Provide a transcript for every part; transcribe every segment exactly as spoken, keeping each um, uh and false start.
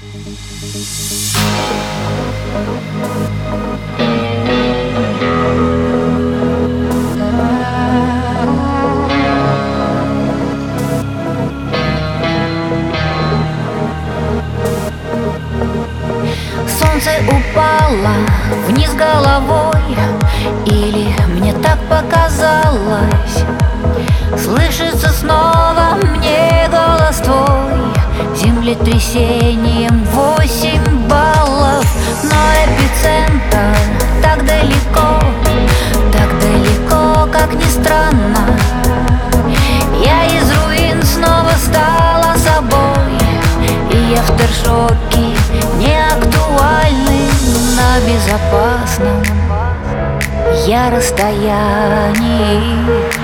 Солнце упало вниз головой, или мне так показалось? Слышится снова мне голос твой, землетрясением восемь баллов. Но эпицентр так далеко, так далеко, как ни странно. Я из руин снова стала собой, и афтершоки не актуальны на безопасном я расстоянии.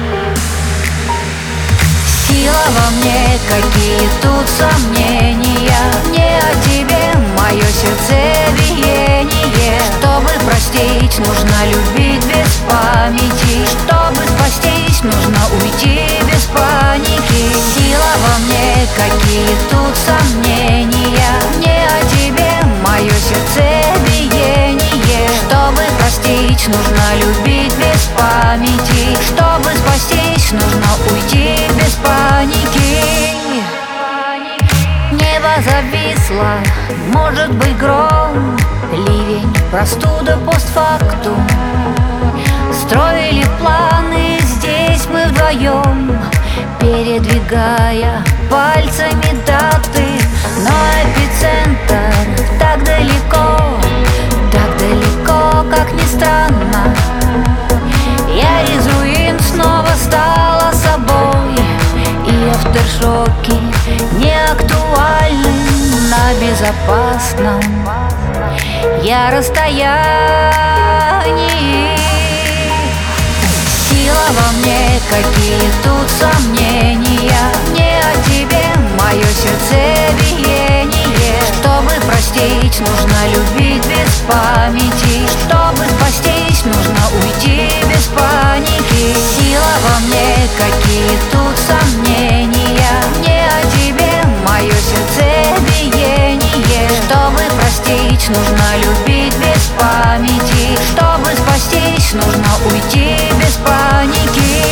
Сила во мне, какие тут сомнения, не о тебе мое сердцебиение. Чтобы простить, нужно любить без памяти. Чтобы спастись, нужно уйти без паники. Сила во мне, какие тут сомнения, не о тебе мое сердцебиение. Чтобы простить, нужно любить без памяти. Чтобы спастись, нужно уйти без паники. Небо зависло, может быть гром, ливень, простуда постфактум. Строили планы здесь мы вдвоем, передвигая пальцами даты. Но эпицентр так далеко, так далеко, как ни странно. Я из руин снова стала собой, и афтершоки не актуальны на безопасном я расстоянии. Сила во мне, какие тут сомнения, не о тебе мое сердцебиение. Чтобы простить, нужно любить без памяти. Чтобы спастись, нужно уйти без паники. Сила во мне, какие тут сомнения, не о тебе мое сердцебиение. Чтобы простить, нужно любить без памяти. Чтобы спастись, нужно уйти без паники.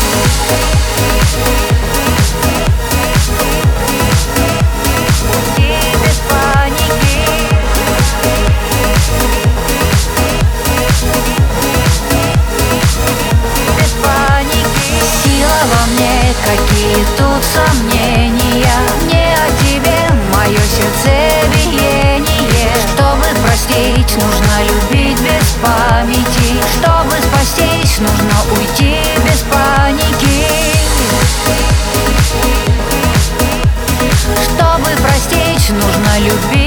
Какие тут сомнения, не о тебе мое сердцебиение. Чтобы простить, нужно любить без памяти. Чтобы спастись, нужно уйти без паники. Чтобы простить, нужно любить